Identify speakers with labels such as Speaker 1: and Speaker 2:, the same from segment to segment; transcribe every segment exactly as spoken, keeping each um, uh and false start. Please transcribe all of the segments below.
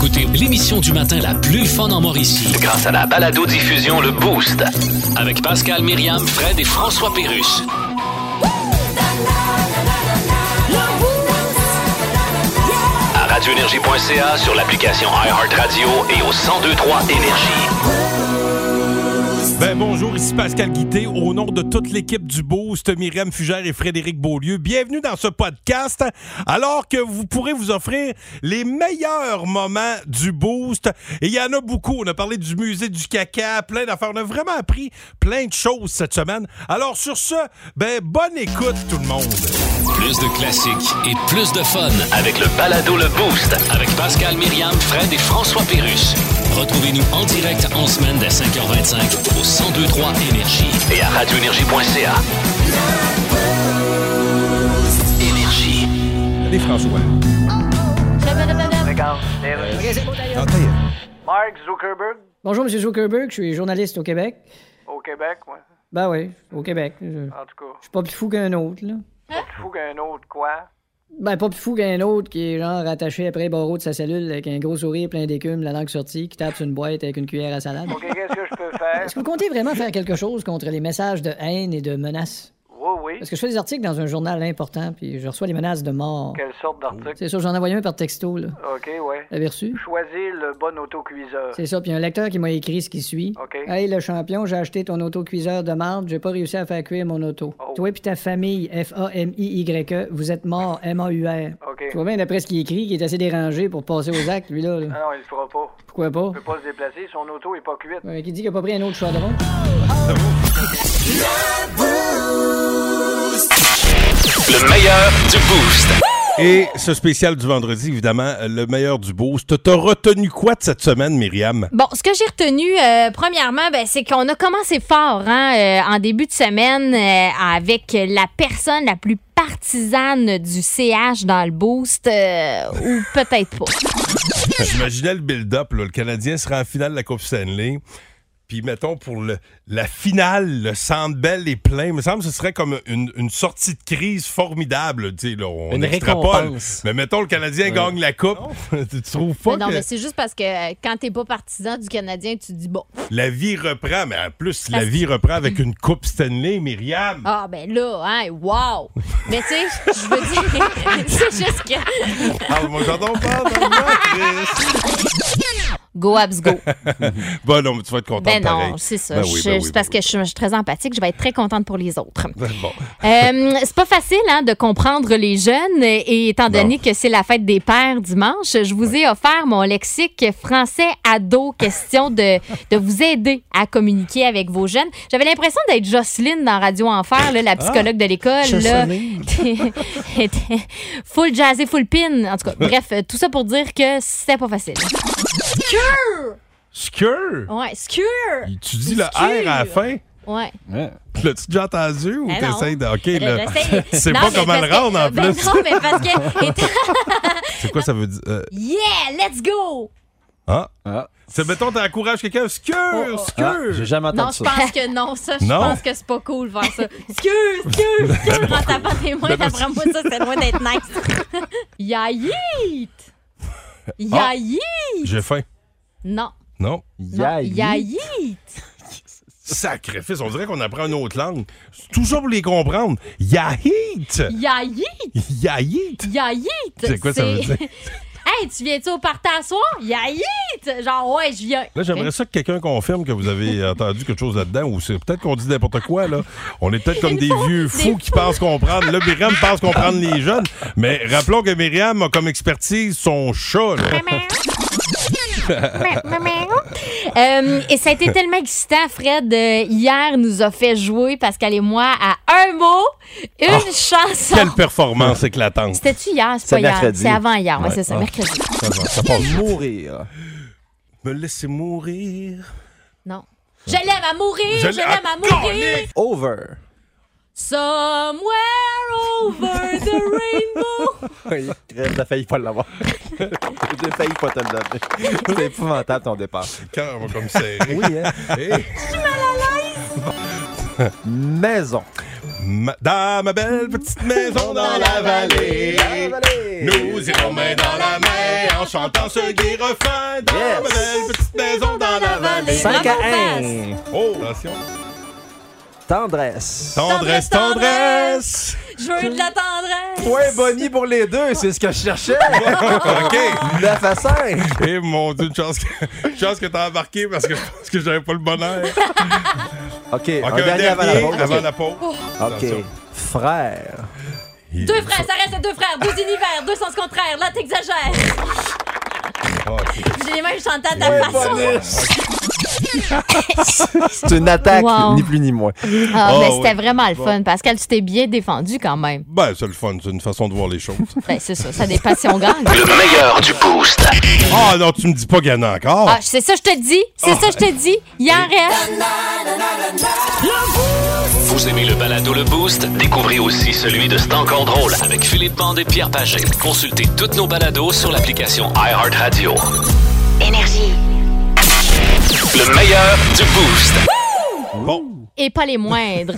Speaker 1: écoutez l'émission du matin la plus fun en Mauricie. Grâce à la balado-diffusion Le Boost. Avec Pascal, Myriam, Fred et François Pérusse. À radio énergie point c a, sur l'application iHeartRadio et au cent deux trois Énergie.
Speaker 2: Ben bonjour, ici Pascal Guité, au nom de toute l'équipe du Boost, Myriam Fugère et Frédéric Beaulieu. Bienvenue dans ce podcast, alors que vous pourrez vous offrir les meilleurs moments du Boost. Et il y en a beaucoup. On a parlé du musée du caca, plein d'affaires. On a vraiment appris plein de choses cette semaine. Alors sur ce, ben bonne écoute tout le monde.
Speaker 1: Plus de classiques et plus de fun avec le balado Le Boost, avec Pascal, Myriam, Fred et François Pérusse. Retrouvez-nous en direct en semaine dès cinq heures vingt-cinq au cent deux trois Énergie et à radio énergie point c a. Énergie.
Speaker 2: Allez François.
Speaker 3: Regarde,
Speaker 2: Attends.
Speaker 3: Mark Zuckerberg,
Speaker 4: Bonjour, M. Zuckerberg, je suis journaliste au Québec.
Speaker 3: au Québec, ouais.
Speaker 4: Ben oui, au Québec. Je, je
Speaker 3: En tout cas,
Speaker 4: suis pas plus fou qu'un autre, là.
Speaker 3: pas plus fou qu'un autre, quoi.
Speaker 4: Ben, pas plus fou qu'un autre qui est genre attaché après le barreau de sa cellule avec un gros sourire plein d'écume, la langue sortie, qui tape sur une boîte avec une cuillère à salade.
Speaker 3: OK, qu'est-ce que je peux faire?
Speaker 4: Est-ce que vous comptez vraiment faire quelque chose contre les messages de haine et de menaces?
Speaker 3: Oui, oui.
Speaker 4: Parce que je fais des articles dans un journal important, puis je reçois des menaces de mort.
Speaker 3: Quelle sorte d'article?
Speaker 4: C'est ça, j'en ai envoyé un par texto, là.
Speaker 3: OK, ouais.
Speaker 4: L'avez reçu?
Speaker 3: Choisis le bon autocuiseur.
Speaker 4: C'est ça, puis un lecteur qui m'a écrit ce qui suit.
Speaker 3: OK.
Speaker 4: Hey, le champion, j'ai acheté ton autocuiseur de marde, j'ai pas réussi à faire cuire mon auto.
Speaker 3: Oh.
Speaker 4: Toi puis ta famille, F A M I Y E, vous êtes morts, M A U R.
Speaker 3: OK.
Speaker 4: Tu vois bien, d'après ce qu'il écrit, qui est assez dérangé pour passer aux actes, lui-là. là.
Speaker 3: Ah non, il le fera pas.
Speaker 4: Pourquoi pas?
Speaker 3: Il peut pas se déplacer, son auto est pas cuite.
Speaker 4: Ouais, qui dit qu'il a pas pris un autre chaudron?
Speaker 1: Le meilleur du Boost.
Speaker 2: Et ce spécial du vendredi, évidemment, le meilleur du Boost. T'as retenu quoi de cette semaine, Myriam?
Speaker 5: Bon, ce que j'ai retenu, euh, premièrement, ben, c'est qu'on a commencé fort hein, euh, en début de semaine euh, avec la personne la plus partisane du C H dans le Boost, euh, ou peut-être pas.
Speaker 2: J'imaginais le build-up, là. Le Canadien sera en finale de la Coupe Stanley. Puis, mettons, pour le, la finale, le Centre Bell est plein. Il me semble que ce serait comme une, une sortie de crise formidable. Tu sais, là, on
Speaker 6: Une
Speaker 2: extrapole.
Speaker 6: récompense.
Speaker 2: Mais mettons, le Canadien ouais. gagne la Coupe. Tu trouves pas
Speaker 5: Mais non,
Speaker 2: que
Speaker 5: mais c'est juste parce que euh, quand t'es pas partisan du Canadien, tu dis bon.
Speaker 2: la vie reprend? Mais en plus,
Speaker 5: Parce
Speaker 2: la vie reprend avec une Coupe Stanley, Myriam.
Speaker 5: Ah, ben là, hein, wow! Mais tu sais, je veux dire, c'est juste que.
Speaker 2: Ah, moi, quand on parle,
Speaker 5: Go Abs Go.
Speaker 2: Bon, non, mais tu vas être contente
Speaker 5: Ben
Speaker 2: pareil.
Speaker 5: non, c'est ça.
Speaker 2: Ben oui,
Speaker 5: Je-
Speaker 2: ben oui,
Speaker 5: c'est
Speaker 2: ben
Speaker 5: parce
Speaker 2: oui.
Speaker 5: que je suis, je suis très empathique. Je vais être très contente pour les autres.
Speaker 2: Bon.
Speaker 5: Euh, c'est pas facile hein, de comprendre les jeunes et étant donné
Speaker 2: Non.
Speaker 5: que c'est la fête des pères dimanche, je vous ai offert mon lexique français ado, question de, de vous aider à communiquer avec vos jeunes. J'avais l'impression d'être Jocelyne dans Radio Enfer, là, la psychologue de l'école. Là. Full jazzé, full pin. En tout cas, bref, tout ça pour dire que c'était pas facile. Scure!
Speaker 2: Scure?
Speaker 5: Ouais, scure!
Speaker 2: Tu dis le
Speaker 5: Scure.
Speaker 2: R à la fin?
Speaker 5: Ouais.
Speaker 2: L'as-tu déjà entendu ou
Speaker 5: Ben
Speaker 2: t'essayes de. OK,
Speaker 5: Euh,
Speaker 2: là.
Speaker 5: j'essaie-
Speaker 2: Tu sais
Speaker 5: Non,
Speaker 2: pas
Speaker 5: mais
Speaker 2: comment
Speaker 5: parce
Speaker 2: le
Speaker 5: que-
Speaker 2: rendre en
Speaker 5: ben
Speaker 2: plus.
Speaker 5: Non, mais parce que.
Speaker 2: C'est quoi ça veut dire? Euh,
Speaker 5: Yeah, let's go!
Speaker 2: ah?
Speaker 6: Ah.
Speaker 2: C'est, mettons, t'encourages quelqu'un. Scure!
Speaker 5: Oh, oh.
Speaker 2: Scure!
Speaker 6: Ah, j'ai jamais
Speaker 5: Non,
Speaker 6: entendu
Speaker 5: je
Speaker 6: ça.
Speaker 5: pense que non. Ça, je
Speaker 2: Non?
Speaker 5: pense que c'est pas cool faire ça. Excuse, excuse, excuse. En tapant des mains, d'après moi, ça, c'est loin d'être nice. Yaït! Yaït!
Speaker 2: J'ai faim.
Speaker 5: Non.
Speaker 2: Non?
Speaker 5: Non.
Speaker 6: Yaï.
Speaker 5: Yaït!
Speaker 2: Sacrifice, on dirait qu'on apprend une autre langue. Toujours pour les comprendre. Yahit!
Speaker 5: Yaït!
Speaker 2: Yahit!
Speaker 5: Yaït!
Speaker 2: C'est quoi ça veut dire?
Speaker 5: Hey, tu viens-tu au party à soir? Yaït! Genre, ouais, je viens.
Speaker 2: Là, j'aimerais ça que quelqu'un confirme que vous avez entendu quelque chose là-dedans ou c'est peut-être qu'on dit n'importe quoi, là. On est peut-être comme des vieux fous qui pensent comprendre. Là, Myriam pense comprendre les jeunes. Mais rappelons que Myriam a comme expertise son chat, là.
Speaker 5: Euh, et ça a été tellement excitant, Fred. euh, hier, nous a fait jouer, Pascal et moi, à un mot, une
Speaker 2: Ah,
Speaker 5: chanson.
Speaker 2: Quelle performance éclatante.
Speaker 5: C'était-tu hier? C'est
Speaker 6: C'est
Speaker 5: pas hier.
Speaker 6: mercredi.
Speaker 5: C'est avant hier. Ouais,
Speaker 2: Ouais.
Speaker 5: c'est ça,
Speaker 2: Ah.
Speaker 5: mercredi.
Speaker 2: Ça, va, ça passe vite.
Speaker 6: Mourir.
Speaker 2: Me laisser mourir.
Speaker 5: Non. Je l'aime à mourir,
Speaker 2: Je
Speaker 5: je,
Speaker 2: l'aime
Speaker 5: l'aime à
Speaker 2: à
Speaker 5: mourir.
Speaker 2: colique.
Speaker 6: Over.
Speaker 5: Somewhere over the rainbow.
Speaker 6: Oui, t'as failli pas l'avoir. J'ai failli pas te le donner. C'était épouvantable ton départ.
Speaker 2: Cœur va comme serré.
Speaker 6: Oui, hein?
Speaker 2: Hey.
Speaker 6: Maison.
Speaker 2: Ma- dans ma belle petite maison dans la vallée, nous irons main dans la main en chantant ce gai refrain. Dans
Speaker 6: Yes.
Speaker 2: ma belle petite maison dans la vallée.
Speaker 6: cinq à
Speaker 5: Bravo,
Speaker 6: un.
Speaker 2: Oh, attention.
Speaker 6: Tendresse.
Speaker 2: Tendresse, tendresse.
Speaker 5: Je veux de la tendresse.
Speaker 6: Point Bonnie pour les deux, c'est ce que je cherchais.
Speaker 2: OK.
Speaker 6: neuf à cinq.
Speaker 2: Eh mon Dieu, une chance que, une chance que t'as embarqué parce que je pense que j'avais pas le bonheur.
Speaker 6: OK,
Speaker 2: OK,
Speaker 6: un
Speaker 2: un
Speaker 6: dernier avant la pause.
Speaker 2: avant la pause.
Speaker 6: OK.
Speaker 2: Attention.
Speaker 6: Frère.
Speaker 5: Deux frères, ça reste deux frères, deux univers, deux sens contraires. Là, t'exagères.
Speaker 2: OK.
Speaker 5: J'ai les mêmes chantaient à ta façon.
Speaker 6: C'est une attaque,
Speaker 5: Wow.
Speaker 6: ni plus ni moins.
Speaker 5: Ah,
Speaker 2: Oh,
Speaker 5: mais
Speaker 2: oui.
Speaker 5: c'était vraiment le fun. Pascal, tu t'es bien défendu quand même.
Speaker 2: Ben, c'est le fun, c'est une façon de voir les choses.
Speaker 5: Ben, c'est ça, ça a des passions grandes.
Speaker 1: Le meilleur du Boost.
Speaker 2: Ah non, tu me dis pas gagnant encore.
Speaker 5: Ah, c'est ça, je te dis. C'est ça, je te dis. Il en reste.
Speaker 1: Vous aimez le balado Le Boost? Découvrez aussi celui de C'est encore drôle avec Philippe Bande et Pierre Pagé. Consultez toutes nos balados sur l'application iHeartRadio.
Speaker 7: Énergie.
Speaker 1: Le meilleur du Boost.
Speaker 2: Bon.
Speaker 5: Et pas les moindres.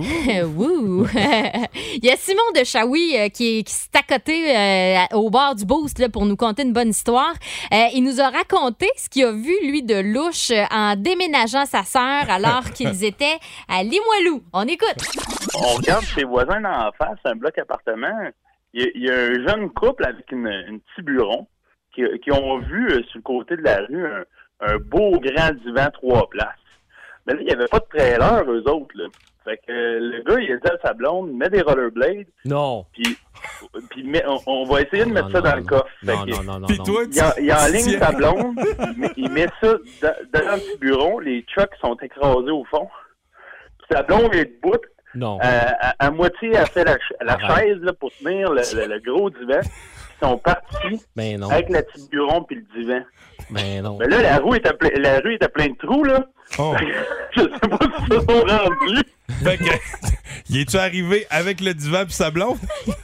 Speaker 5: Wouh! Il y a Simon de Shawi euh, qui, est- qui s'est accoté euh, au bord du Boost là, pour nous conter une bonne histoire. Euh, il nous a raconté ce qu'il a vu, lui, de louche euh, en déménageant sa sœur alors qu'ils étaient à Limoilou. On écoute.
Speaker 8: On regarde chez les voisins d'en face, un bloc appartement. Il y a, il y a un jeune couple avec une, une petit buron qui, qui ont vu euh, sur le côté de la rue un, un beau grand divan trois places. Mais là, il n'y avait pas de trailer, eux autres. Là. Fait que euh, le gars, il a dit à sa blonde, met des rollerblades,
Speaker 6: Non.
Speaker 8: puis, puis met- on, on va essayer de mettre
Speaker 9: Non,
Speaker 8: ça
Speaker 9: non,
Speaker 8: dans
Speaker 9: non.
Speaker 8: le coffre. Fait
Speaker 9: Non,
Speaker 8: que
Speaker 9: non, non, non.
Speaker 2: Puis
Speaker 9: non.
Speaker 2: toi,
Speaker 8: Il, en, il enligne
Speaker 2: Tiens.
Speaker 8: sa blonde, il met, il met ça dans, dans le petit bureau, les trucks sont écrasés au fond. Puis sa blonde est debout,
Speaker 9: Non.
Speaker 8: Euh, à, à moitié, elle fait la, ch- la
Speaker 9: Arrête.
Speaker 8: chaise là, pour tenir le, le- le gros divan. Ils sont partis
Speaker 9: Ben non.
Speaker 8: avec la petite buron puis le divan.
Speaker 9: Ben non.
Speaker 8: Mais là, la rue était, ple- la rue était pleine de trous, là.
Speaker 2: Oh.
Speaker 8: Je sais pas si ça sont rendus.
Speaker 2: Fait que, y es-tu arrivé avec le divan pis sa blonde?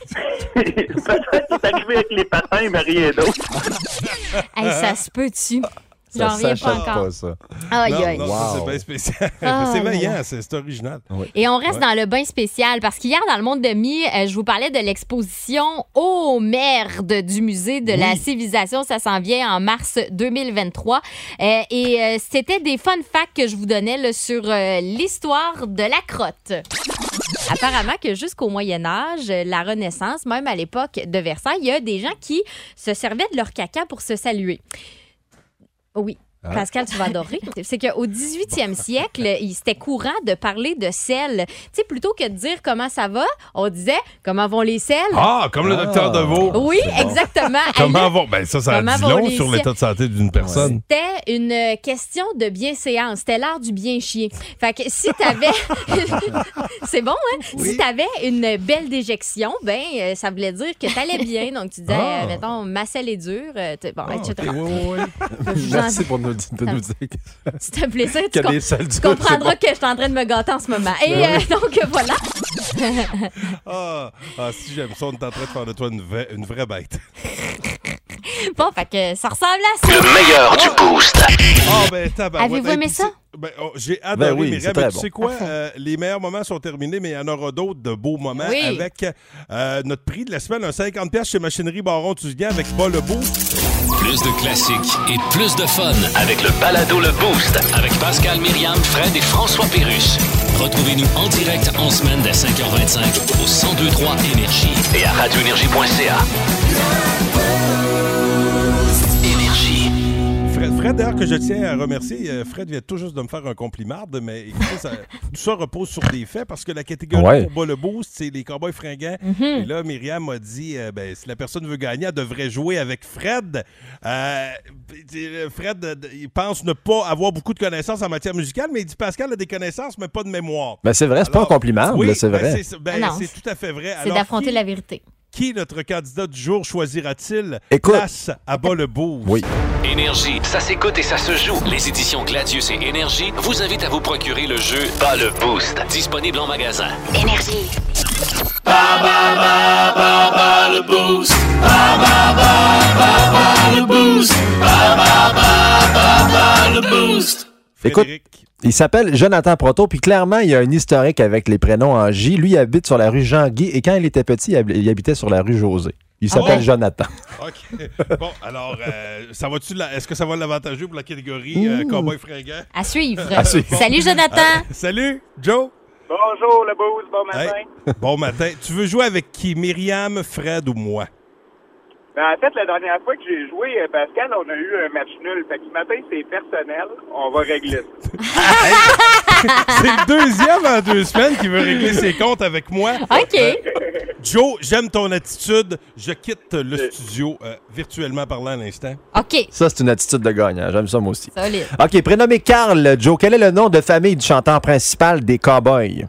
Speaker 8: Peut-être qu'il est arrivé avec les patins, mais rien d'autre.
Speaker 5: Hey, ça se peut-tu?
Speaker 6: Ça
Speaker 5: J'en reviens pas
Speaker 6: s'achète
Speaker 5: encore.
Speaker 6: pas, ça.
Speaker 5: Aïe,
Speaker 2: non,
Speaker 5: aïe.
Speaker 2: non,
Speaker 6: Wow.
Speaker 2: ça, c'est bien spécial.
Speaker 5: Ah,
Speaker 2: c'est
Speaker 5: là,
Speaker 2: vaillant,
Speaker 5: là.
Speaker 2: c'est, c'est original.
Speaker 5: Et on reste
Speaker 2: Ouais.
Speaker 5: dans le bain spécial parce qu'hier, dans le monde de mi, euh, je vous parlais de l'exposition Oh merde du musée de la civilisation. Ça s'en vient en mars deux mille vingt-trois. Euh, et euh, c'était des fun facts que je vous donnais là, sur euh, l'histoire de la crotte. Apparemment que jusqu'au Moyen Âge, la Renaissance, même à l'époque de Versailles, il y a des gens qui se servaient de leur caca pour se saluer. Oui. Pascal, tu vas adorer. C'est qu'au dix-huitième siècle, il- c'était courant de parler de sel. Tu sais, plutôt que de dire comment ça va, on disait comment vont les selles.
Speaker 2: Ah, comme le docteur Deveau.
Speaker 5: Oui, exactement.
Speaker 2: Comment
Speaker 5: Hey, là,
Speaker 2: vont... Ben ça, ça
Speaker 5: Comment
Speaker 2: dit
Speaker 5: vont
Speaker 2: long
Speaker 5: les
Speaker 2: sur
Speaker 5: ciels?
Speaker 2: l'état de santé d'une personne.
Speaker 5: C'était une euh, question de bienséance. C'était l'art du bien chier. Fait que si t'avais... C'est bon, hein? Si t'avais une belle déjection, ben euh, ça voulait dire que t'allais bien. Donc, tu disais,
Speaker 2: Ah.
Speaker 5: euh, mettons, ma selle est dure, euh, t'es- bon,
Speaker 2: Ah,
Speaker 5: et cetera.
Speaker 2: ok, ouais, ouais, ouais.
Speaker 6: Merci pour nous, de nous dire
Speaker 5: C'est un plaisir. Tu,
Speaker 6: qu'il y a
Speaker 5: com-
Speaker 6: des salles
Speaker 5: tu
Speaker 6: dures,
Speaker 5: comprendras
Speaker 6: c'est
Speaker 5: que je suis en train de me gâter en ce moment. Et euh, donc, voilà.
Speaker 2: Ah, ah, si j'aime ça, on est en train de faire de toi une vraie, une vraie bête.
Speaker 5: Bon, fait que ça ressemble à ça.
Speaker 1: Le meilleur du Boost.
Speaker 2: Ah, ben, tabarouette.
Speaker 5: Avez-vous
Speaker 2: Hey,
Speaker 5: aimé
Speaker 2: puis
Speaker 5: ça?
Speaker 2: c'est- Ben, oh, j'ai adoré,
Speaker 6: Ben oui,
Speaker 2: Myriam.
Speaker 6: c'est très
Speaker 2: Mais tu
Speaker 6: bon.
Speaker 2: sais quoi?
Speaker 5: Parfait.
Speaker 2: Euh, les meilleurs moments sont terminés, mais il y en aura d'autres de beaux moments
Speaker 5: Oui.
Speaker 2: avec euh, notre prix de la semaine, un cinquante pièces chez Machinerie Baron-Tusignan avec Bas le Boost.
Speaker 1: Plus de classiques et plus de fun avec le balado Le Boost avec Pascal, Myriam, Fred et François Pérusse. Retrouvez-nous en direct en semaine dès cinq heures vingt-cinq au cent deux point trois Énergie et à radio énergie point c a. Énergie.
Speaker 2: Fred, Fred, d'ailleurs, que je tiens à remercier, euh, Fred vient tout juste de me faire un compliment, mais écoutez, ça, tout ça repose sur des faits parce que la catégorie
Speaker 6: Ouais.
Speaker 2: pour Bas le Boost, c'est les Cowboys fringants. Et là, Myriam m'a dit, euh, ben, si la personne veut gagner, elle devrait jouer avec Fred. Euh, Fred, euh, il pense ne pas avoir beaucoup de connaissances en matière musicale, mais il dit Pascal a des connaissances, mais pas de mémoire.
Speaker 6: Ben, c'est vrai, c'est pas un
Speaker 2: Alors,
Speaker 6: compliment,
Speaker 2: oui,
Speaker 6: là, c'est
Speaker 2: ben,
Speaker 6: vrai.
Speaker 2: c'est, ben,
Speaker 5: Ah non,
Speaker 2: c'est tout à fait vrai.
Speaker 5: C'est
Speaker 2: Alors,
Speaker 5: d'affronter
Speaker 2: qui-
Speaker 5: la vérité.
Speaker 2: Qui, notre candidat du jour, choisira-t-il?
Speaker 6: Écoute.
Speaker 2: Place à Bas le Boost.
Speaker 6: Oui.
Speaker 1: Énergie, ça s'écoute et ça se joue. Les éditions Gladius et Énergie vous invitent à vous procurer le jeu Bas le Boost, disponible en magasin.
Speaker 7: Énergie.
Speaker 6: Écoute, il s'appelle Jonathan Proto, puis clairement, il y a un historique avec les prénoms en J. Lui, il habite sur la rue Jean-Guy, et quand il était petit, il habitait sur la rue José. Il s'appelle ah bon? Jonathan.
Speaker 2: OK. Bon, alors, euh, ça va-tu la... est-ce que ça va l'avantager pour la catégorie euh, Cowboy fringant?
Speaker 5: À suivre.
Speaker 6: À suivre.
Speaker 5: Bon. Salut, Jonathan.
Speaker 2: Euh, salut, Joe.
Speaker 3: Bonjour, le boost. Bon matin.
Speaker 2: Hey, bon matin. Tu veux jouer avec qui? Myriam, Fred ou moi?
Speaker 3: Ben, en fait, la dernière fois que j'ai joué, Pascal, on a eu un match nul. Fait que ce matin, c'est personnel. On va régler ça.
Speaker 2: C'est le deuxième en deux semaines qui veut régler ses comptes avec moi.
Speaker 5: OK.
Speaker 2: Euh, Joe, j'aime ton attitude. Je quitte le studio euh, virtuellement parlant à l'instant.
Speaker 5: OK.
Speaker 6: Ça, c'est une attitude de gagnant. J'aime ça, moi aussi.
Speaker 5: Solide.
Speaker 6: OK, prénommé Carl, Joe, quel est le nom de famille du chanteur principal des Cowboys?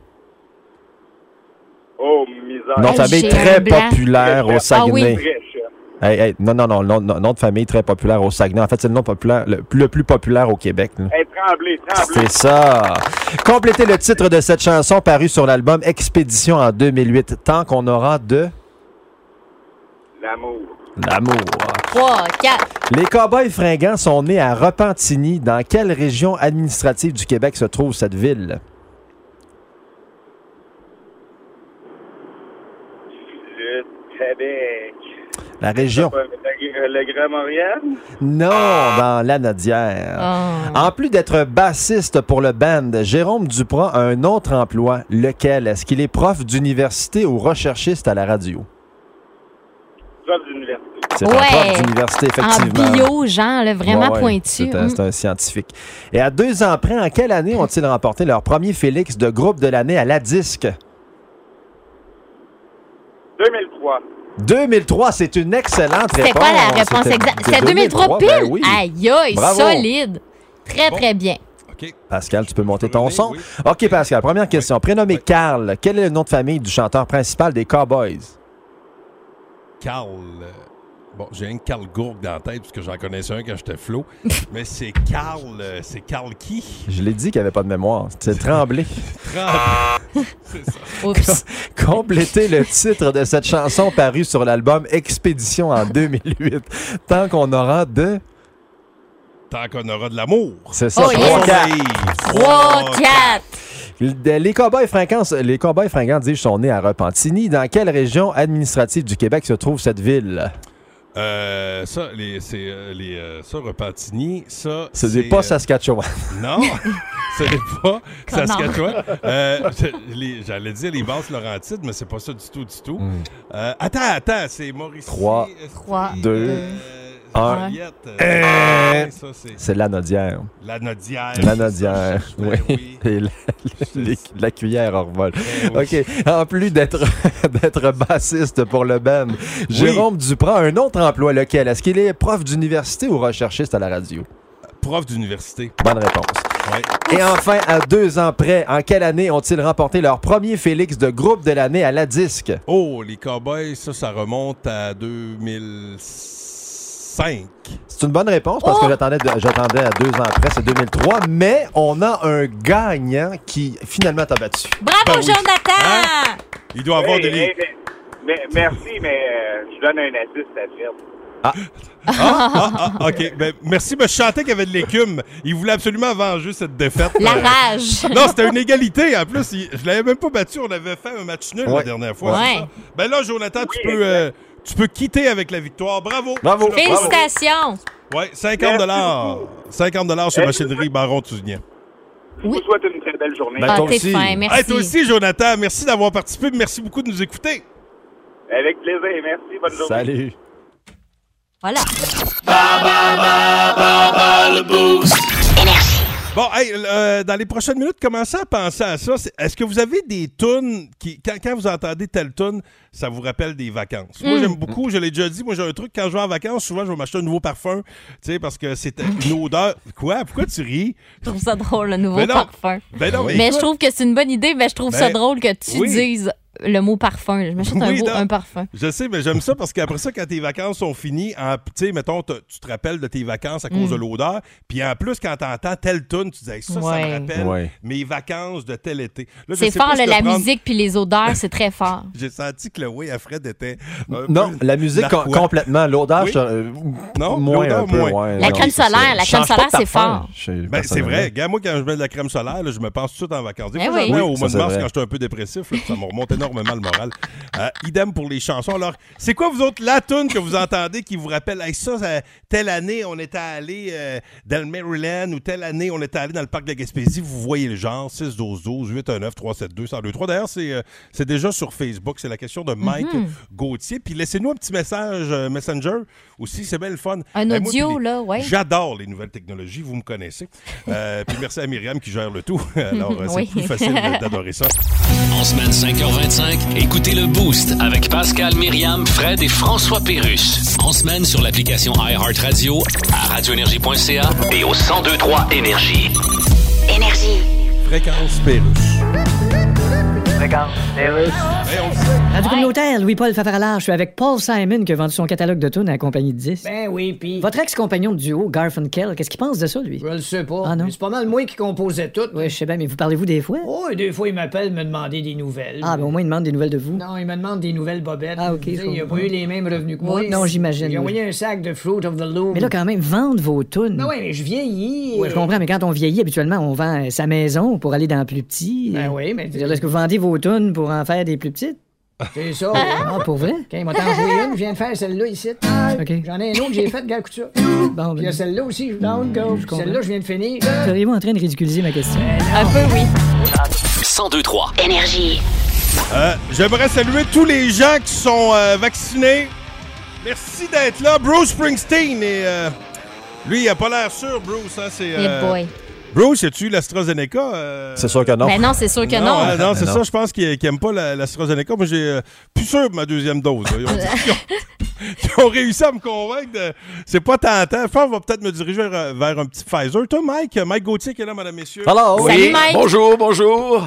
Speaker 3: Oh, misère.
Speaker 6: Nom de famille très populaire au Saguenay.
Speaker 5: Ah oui.
Speaker 6: Hey, hey, non, non, non, nom, nom de famille très populaire au Saguenay. En fait, c'est le nom populaire, le, le plus populaire au Québec. Là.
Speaker 3: Hey, Tremblay, Tremblay.
Speaker 6: C'est ça. Complétez le titre de cette chanson parue sur l'album Expédition en deux mille huit. Tant qu'on aura de...
Speaker 3: L'amour.
Speaker 6: L'amour.
Speaker 5: trois, quatre.
Speaker 6: Les Cowboys fringants sont nés à Repentigny. Dans quelle région administrative du Québec se trouve cette ville?
Speaker 3: Le Québec.
Speaker 6: La région.
Speaker 3: Le, le Grand Montréal?
Speaker 6: Non, dans l'Anaudière.
Speaker 5: Oh.
Speaker 6: En plus d'être bassiste pour le band, Jérôme Duprat a un autre emploi. Lequel? Est-ce qu'il est prof d'université ou recherchiste à la radio?
Speaker 3: Prof d'université.
Speaker 6: C'est
Speaker 5: Ouais.
Speaker 6: un prof d'université, effectivement.
Speaker 5: En bio, genre, là, vraiment
Speaker 6: Ouais, ouais,
Speaker 5: pointu.
Speaker 6: C'est un,
Speaker 5: Mm.
Speaker 6: c'est un scientifique. Et à deux ans près, en quelle année ont-ils remporté leur premier Félix de groupe de l'année à la disque?
Speaker 3: deux mille trois.
Speaker 6: deux mille trois, c'est une excellente réponse.
Speaker 5: C'était quoi la réponse
Speaker 6: C'était-
Speaker 5: exacte?
Speaker 6: c'était
Speaker 5: C'était deux mille trois pile?
Speaker 6: ben oui.
Speaker 5: Aïe, aïe,
Speaker 6: Bravo.
Speaker 5: solide. Très,
Speaker 2: Bon.
Speaker 5: très bien.
Speaker 2: OK.
Speaker 6: Pascal, tu peux monter ton
Speaker 2: Revenez,
Speaker 6: son?
Speaker 2: oui.
Speaker 6: OK, Pascal, première question. Prénommé
Speaker 2: Oui.
Speaker 6: Carl, quel est le nom de famille du chanteur principal des Cowboys?
Speaker 2: Carl. euh, Bon, j'ai un Carl Gourgue dans la tête parce que j'en connaissais un quand j'étais flot. Mais c'est Carl. euh, c'est Carl qui?
Speaker 6: Je l'ai dit qu'il n'y avait pas de mémoire. C'est Tremblay.
Speaker 2: Tremblay. C'est ça.
Speaker 5: Oups.
Speaker 6: Complétez le titre de cette chanson parue sur l'album Expédition en deux mille huit. Tant qu'on aura de...
Speaker 2: Tant qu'on aura de l'amour.
Speaker 6: C'est ça,
Speaker 5: Oh, yes.
Speaker 6: trois, quatre.
Speaker 5: trois, quatre.
Speaker 6: Les Cowboys fringants, les Cowboys fringants, dis-je, sont nés à Repentigny. Dans quelle région administrative du Québec se trouve cette ville?
Speaker 2: Euh, ça, les, c'est, euh, les, euh, ça, Repentigny, ça.
Speaker 6: Ce n'est pas
Speaker 2: euh,
Speaker 6: Saskatchewan.
Speaker 2: Non, ce n'est pas
Speaker 5: Comment?
Speaker 2: Saskatchewan. Euh, je- les- j'allais dire les Basses-Laurentides, mais c'est pas ça du tout, du tout.
Speaker 6: Mm.
Speaker 2: Euh, attends, attends, c'est Mauricie.
Speaker 6: Trois,
Speaker 5: trois,
Speaker 6: deux,
Speaker 2: euh,
Speaker 6: un.
Speaker 2: Joliette, euh,
Speaker 6: Euh.
Speaker 2: ouais, ça, c'est
Speaker 6: C'est l'Anaudière.
Speaker 2: la Nodière.
Speaker 6: L'Anaudière,
Speaker 2: Ça,
Speaker 6: oui.
Speaker 2: ben oui.
Speaker 6: Et la, les- la cuillère hors vol.
Speaker 2: Ben oui.
Speaker 6: OK. En plus d'être d'être bassiste pour le band, Jérôme Duprat a un autre emploi. Lequel? Est-ce qu'il est prof d'université ou recherchiste à la radio?
Speaker 2: Prof d'université.
Speaker 6: Bonne réponse.
Speaker 2: Ouais.
Speaker 6: Et enfin, à deux ans près, en quelle année ont-ils remporté leur premier Félix de groupe de l'année à la disque?
Speaker 2: Oh, les Cowboys, ça, ça remonte à deux mille cinq.
Speaker 6: C'est une bonne réponse parce
Speaker 5: Oh!
Speaker 6: que j'attendais, de- j'attendais à deux ans près, c'est deux mille trois, mais on a un gagnant qui finalement t'a battu.
Speaker 5: Bravo,
Speaker 2: Ben oui.
Speaker 5: Jonathan!
Speaker 2: Hein? Il doit avoir
Speaker 3: Hey,
Speaker 2: de l'é-
Speaker 3: hey, mais- mais- merci, mais euh, je donne un indice à Fred.
Speaker 2: Ah, ah, ah, OK. Ben, merci. Mais je chantais qu'il y avait de l'écume. Il voulait absolument venger cette défaite.
Speaker 5: La
Speaker 2: Euh,
Speaker 5: rage.
Speaker 2: Non, c'était une égalité. En plus, il- je l'avais même pas battu. On avait fait un match nul la
Speaker 6: Ouais.
Speaker 2: dernière fois.
Speaker 5: Ouais.
Speaker 2: c'est ça? Ben là, Jonathan, tu
Speaker 3: Oui,
Speaker 2: peux, euh, tu peux quitter avec la victoire. Bravo.
Speaker 6: Bravo.
Speaker 2: Tu l'as- bravo.
Speaker 5: Félicitations.
Speaker 2: Ouais, cinquante dollars. cinquante dollars chez
Speaker 3: Euh,
Speaker 2: Machinerie Baron Tousignan.
Speaker 3: Je vous souhaite une très belle journée.
Speaker 6: Ben,
Speaker 5: Ah,
Speaker 6: toi
Speaker 5: t'es
Speaker 6: aussi.
Speaker 5: fin, merci.
Speaker 2: Hey, toi aussi, Jonathan. Merci d'avoir participé. Merci beaucoup de nous écouter.
Speaker 3: Avec plaisir. Merci. Bonne journée.
Speaker 6: Salut.
Speaker 5: Voilà.
Speaker 7: Énergie.
Speaker 2: Bon, hey, euh, dans les prochaines minutes, commencez à penser à ça. C'est- Est-ce que vous avez des tunes qui, quand, quand vous entendez telle tune, ça vous rappelle des vacances? Moi,
Speaker 5: Mm.
Speaker 2: j'aime beaucoup, je l'ai déjà dit, moi, j'ai un truc, quand je vais en vacances, souvent, je vais m'acheter un nouveau parfum, tu sais, parce que c'est une odeur. Quoi? Pourquoi tu ris?
Speaker 5: Je trouve ça drôle, le nouveau
Speaker 2: Ben non.
Speaker 5: parfum.
Speaker 2: Ben non, mais,
Speaker 5: Mais je
Speaker 2: écoute,
Speaker 5: trouve que c'est une bonne idée, mais je trouve ça
Speaker 2: Ben,
Speaker 5: drôle que tu
Speaker 2: oui.
Speaker 5: dises le mot parfum. Je m'achète un,
Speaker 2: Oui,
Speaker 5: beau-
Speaker 2: non.
Speaker 5: un parfum.
Speaker 2: Je sais, mais j'aime ça parce qu'après ça, quand tes vacances sont finies, en- tu sais, mettons, t- tu te rappelles de tes vacances à cause
Speaker 5: Mm.
Speaker 2: de l'odeur, puis en plus, quand t'entends telle tune, tu dis, hey, ça, ça
Speaker 5: Ouais.
Speaker 2: me rappelle
Speaker 6: Ouais.
Speaker 2: mes vacances de tel été. Là, je
Speaker 5: C'est
Speaker 2: sais
Speaker 5: fort,
Speaker 2: pas
Speaker 5: là,
Speaker 2: si
Speaker 5: la
Speaker 2: de prendre-
Speaker 5: musique puis les odeurs, c'est très fort.
Speaker 2: J'ai senti que le oui à Fred était. un
Speaker 6: Non,
Speaker 2: peu
Speaker 6: la musique com-
Speaker 2: narquois.
Speaker 6: complètement. L'odeur,
Speaker 2: Oui.
Speaker 6: je- euh,
Speaker 2: Non,
Speaker 6: moins
Speaker 2: l'odeur,
Speaker 6: un peu.
Speaker 2: moins.
Speaker 6: ouais,
Speaker 5: La
Speaker 6: non,
Speaker 5: crème
Speaker 6: c'est ça.
Speaker 5: solaire, la
Speaker 6: Je
Speaker 5: crème
Speaker 6: change pas
Speaker 5: solaire,
Speaker 6: de
Speaker 5: c'est
Speaker 6: parfum,
Speaker 5: fort.
Speaker 6: je-
Speaker 2: Ben, c'est
Speaker 6: personnellement.
Speaker 2: vrai. Gars, moi, quand je mets de la crème solaire, là, je me pense tout de suite en vacances. Des
Speaker 5: Eh
Speaker 2: fois,
Speaker 5: oui.
Speaker 2: j'en mets
Speaker 6: Oui,
Speaker 2: au
Speaker 6: ça,
Speaker 2: mois de
Speaker 6: c'est
Speaker 2: mars,
Speaker 6: vrai.
Speaker 2: quand j'étais un peu dépressif, là, ça me remonte énormément le moral. Euh, idem pour les chansons. Alors, c'est quoi, vous autres, la tune que vous entendez qui vous rappelle, hey, ça, ça, telle année, on était allé euh, dans le Maryland ou telle année, on était allé dans le parc de la Gaspésie. Vous voyez le genre, six douze douze, huit un neuf, trois sept deux, un zéro deux trois. D'ailleurs, c'est, euh, c'est déjà sur Facebook. C'est la question de Mike
Speaker 5: Mhm.
Speaker 2: Gauthier. Puis laissez-nous un petit message euh, Messenger aussi, c'est bien le fun.
Speaker 5: Un
Speaker 2: Hey, moi,
Speaker 5: audio,
Speaker 2: puis les-
Speaker 5: là, ouais.
Speaker 2: J'adore les nouvelles technologies, vous me connaissez. Euh, puis merci à Myriam qui gère le tout. Alors, euh, c'est
Speaker 5: Oui.
Speaker 2: plus facile d'adorer ça.
Speaker 1: En semaine cinq heures vingt-cinq, écoutez le Boost avec Pascal, Myriam, Fred et François Pérusse. En semaine sur l'application iHeartRadio, à radioénergie point c a et au cent deux trois Énergie.
Speaker 7: Énergie.
Speaker 2: Fréquence Pérusse.
Speaker 3: Fréquence.
Speaker 2: Hey, on le sait.
Speaker 4: Radio communautaire, Louis-Paul Favaralard, je suis avec Paul Simon qui a vendu son catalogue de tunes à la compagnie de disques.
Speaker 9: Ben oui, pis.
Speaker 4: Votre ex-compagnon de duo, Garfunkel, qu'est-ce qu'il pense de ça, lui?
Speaker 9: Je le sais pas.
Speaker 4: Ah non?
Speaker 9: Mais c'est pas mal moi qui composais tout.
Speaker 4: Oui, je sais bien, mais vous parlez-vous des fois?
Speaker 9: Oh, et des fois, il m'appelle me demander des nouvelles.
Speaker 4: Ah, ben au moins, il demande des nouvelles de vous.
Speaker 9: Non, il me demande des nouvelles bobettes.
Speaker 4: Ah, ok,
Speaker 9: Tu sais,
Speaker 4: je
Speaker 9: il a
Speaker 4: comprends.
Speaker 9: pas eu les mêmes revenus que moi.
Speaker 4: Oui, non, j'imagine,
Speaker 9: J'ai
Speaker 4: oui.
Speaker 9: envoyé un sac de Fruit of the Loom.
Speaker 4: Mais là, quand même, vendre vos tunes.
Speaker 9: Ben ouais, mais je vieillis.
Speaker 4: Ouais, je comprends, mais quand on vieillit, habituellement, on vend euh, sa maison pour aller dans plus petit.
Speaker 9: Ben oui, mais.
Speaker 4: Je veux dire, est-ce que vous vendez vos tunes pour en faire des plus petites?
Speaker 9: C'est ça.
Speaker 4: Ah, pour vrai?
Speaker 9: Quand il m'a t'en joué une, je viens de faire celle-là ici.
Speaker 4: OK.
Speaker 9: J'en ai une autre que j'ai faite, regarde, écoute ça.
Speaker 4: Bon,
Speaker 9: Puis il y a
Speaker 4: ben,
Speaker 9: celle-là aussi, je down go.
Speaker 4: comprends.
Speaker 9: Celle-là, je viens de finir.
Speaker 4: seriez-vous en train de ridiculiser ma question?
Speaker 5: Un peu, oui.
Speaker 1: cent deux trois.
Speaker 7: Énergie.
Speaker 2: Euh, J'aimerais saluer tous les gens qui sont euh, vaccinés. Merci d'être là. Bruce Springsteen. Et, euh, lui, il a pas l'air sûr, Bruce. Hein, c'est,
Speaker 5: Hey
Speaker 2: euh,
Speaker 5: boy.
Speaker 2: Bruce, as-tu l'AstraZeneca? euh?
Speaker 6: C'est sûr que non.
Speaker 5: Ben non, c'est sûr que non.
Speaker 2: hein, non, c'est
Speaker 6: Non.
Speaker 2: ça. Je pense qu'il n'aime pas la- l'AstraZeneca. Moi, j'ai euh, plus sûr de ma deuxième dose. là. Ils ont, dit qu'ils ont- ils ont réussi à me convaincre. De... C'est pas tentant. Je pense qu'on va peut-être me diriger vers, vers un petit Pfizer. Toi, Mike, Mike Gauthier qui est là, madame, messieurs.
Speaker 6: Hello.
Speaker 5: Salut, Mike.
Speaker 10: Bonjour, bonjour.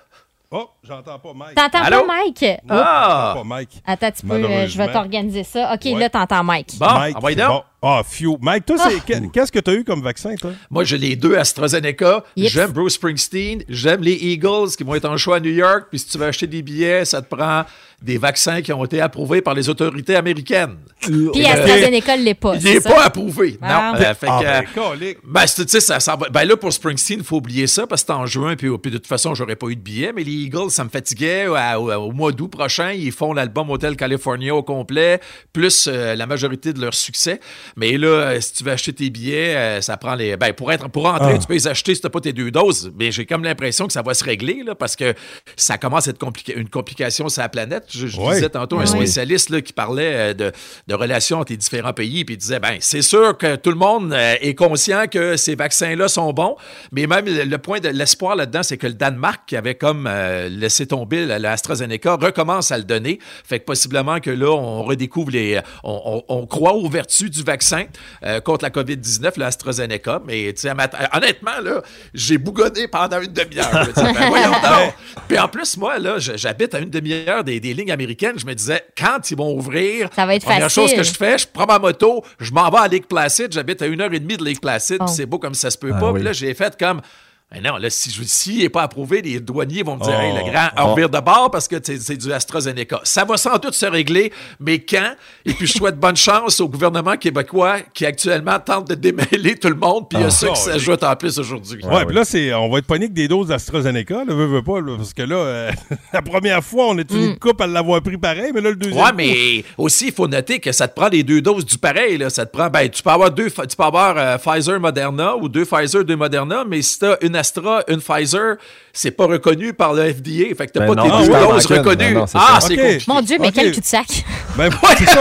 Speaker 2: Oh, j'entends pas Mike.
Speaker 5: T'entends
Speaker 10: Allô?
Speaker 5: pas, Mike? Oh.
Speaker 10: Ah!
Speaker 2: Pas Mike.
Speaker 5: Attends un petit peu, euh, je
Speaker 2: Malheureusement.
Speaker 5: vais t'organiser ça. OK,
Speaker 2: Ouais.
Speaker 5: là, t'entends Mike.
Speaker 10: Bon,
Speaker 2: Mike,
Speaker 10: envoyez
Speaker 2: c'est
Speaker 10: donc.
Speaker 2: bon. Ah, phew. Mike, toi, c'est- que- qu'est-ce que tu as eu comme vaccin, toi?
Speaker 10: Moi, j'ai les deux AstraZeneca.
Speaker 5: Yep.
Speaker 10: J'aime Bruce Springsteen. J'aime les Eagles qui vont être en choix à New York. Puis si tu veux acheter des billets, ça te prend des vaccins qui ont été approuvés par les autorités américaines.
Speaker 5: Puis AstraZeneca ne l'est pas,
Speaker 10: Il
Speaker 5: c'est
Speaker 10: n'est
Speaker 5: ça?
Speaker 10: pas approuvé.
Speaker 5: Ah.
Speaker 10: Non. Euh, fait
Speaker 2: Ah,
Speaker 10: que,
Speaker 2: ben,
Speaker 10: euh,
Speaker 2: colique.
Speaker 10: Ben, c'est- tu sais, ça, ça va- ben là, pour Springsteen, il faut oublier ça parce que c'est en juin, puis, puis de toute façon, j'aurais pas eu de billets. Mais les Eagles, ça me fatiguait. À- au, au mois d'août prochain, ils font l'album Hotel California au complet, plus euh, la majorité de leur succès. Mais là, euh, si tu veux acheter tes billets, euh, ça prend les. Ben, pour, être, pour entrer,
Speaker 2: Ah.
Speaker 10: tu peux les acheter si tu n'as pas tes deux doses. Mais j'ai comme l'impression que ça va se régler là, parce que ça commence à être compliqué, une complication sur la planète. Je, je
Speaker 2: Ouais.
Speaker 10: disais tantôt un
Speaker 2: Ouais.
Speaker 10: spécialiste là, qui parlait euh, de, de relations entre les différents pays, puis il disait ben c'est sûr que tout le monde euh, est conscient que ces vaccins-là sont bons, mais même le, le point de l'espoir là-dedans, c'est que le Danemark, qui avait comme euh, laissé tomber l'AstraZeneca, recommence à le donner. Fait que possiblement que là, on redécouvre les. On, on, on croit aux vertus du vaccin euh, contre la covid dix-neuf, l'AstraZeneca. Mais tu sais, à mat- honnêtement, là, j'ai bougonné pendant une demi-heure. là, tu sais. Ben, voyons donc. Puis en plus, moi, là, je- j'habite à une demi-heure des, des lignes américaines. Je me disais, quand ils vont ouvrir,
Speaker 5: Ça va être
Speaker 10: première
Speaker 5: facile.
Speaker 10: chose que je fais, je prends ma moto, je m'en vais à Lake Placid. J'habite à une heure et demie de Lake Placid.
Speaker 5: Oh.
Speaker 10: Puis c'est beau comme ça se peut
Speaker 6: Ah
Speaker 10: pas.
Speaker 6: oui.
Speaker 10: Puis là, j'ai fait comme. Ben non, là, si je- s'il n'est pas approuvé, les douaniers vont me dire,
Speaker 2: Oh.
Speaker 10: hey, le grand, on revire de bord parce que c'est c'est du AstraZeneca. Ça va sans doute se régler, mais quand? Et puis, je souhaite bonne chance au gouvernement québécois qui actuellement tente de démêler tout le monde, puis il y a
Speaker 2: Ah.
Speaker 10: ça qui
Speaker 2: Oh,
Speaker 10: s'ajoute en plus aujourd'hui.
Speaker 2: Ouais, puis là, c'est, on va être pogné avec des doses d'AstraZeneca, là, veux, veux pas, là, parce que là, euh, la première fois, on est une coupe à l'avoir pris pareil, mais là, le deuxième
Speaker 10: Ouais,
Speaker 2: coup-
Speaker 10: mais aussi, il faut noter que ça te prend les deux doses du pareil. Là. Ça te prend, ben, tu peux avoir deux, tu peux avoir euh, Pfizer, Moderna ou deux Pfizer, deux Moderna, mais si tu as une Astra, une Pfizer, c'est pas reconnu par le F D A. Fait que t'as
Speaker 6: Ben
Speaker 10: pas
Speaker 6: non,
Speaker 10: tes deux
Speaker 6: tu t'en
Speaker 10: doses
Speaker 6: manques une.
Speaker 10: reconnues.
Speaker 6: Non, non, c'est
Speaker 10: ah,
Speaker 6: ça.
Speaker 10: c'est
Speaker 2: Ok.
Speaker 10: compliqué.
Speaker 5: Mon Dieu, mais
Speaker 2: Ok.
Speaker 5: quel cul-de-sac.
Speaker 2: Ben, c'est ça.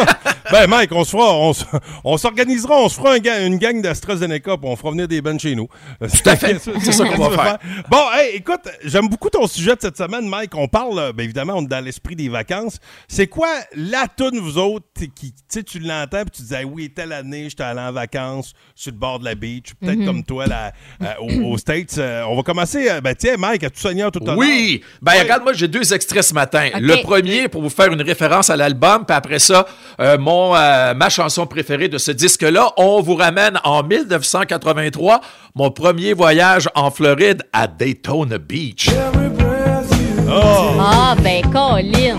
Speaker 2: Ben, Mike, on se fera, on, s- on s'organisera, on se fera un ga- une gang d'AstraZeneca, puis on fera venir des bands chez nous.
Speaker 10: Tout à fait. C'est ça qu'on va faire.
Speaker 2: Bon, hey, écoute, j'aime beaucoup ton sujet de cette semaine, Mike. On parle, euh, ben évidemment, on est dans l'esprit des vacances. C'est quoi la toune, vous autres, t- qui, tu sais, tu l'entends, puis tu dis, ah oui, telle année, j'étais allé en vacances sur le bord de la beach, peut-être
Speaker 10: Mhm.
Speaker 2: comme toi, là, euh, aux, aux States. Euh, on va commencer, euh, ben tiens, Mike, à tout seigneur, tout honneur.
Speaker 10: Oui! Ben, regarde, moi, j'ai deux extraits ce matin.
Speaker 2: Ok.
Speaker 10: Le premier, pour vous faire une référence à l'album, puis après ça, euh, mon, euh, ma chanson préférée de ce disque-là, on vous ramène en dix-neuf cent quatre-vingt-trois, mon premier voyage en Floride à Daytona Beach.
Speaker 2: Oh.
Speaker 5: Ah, ben, Colin.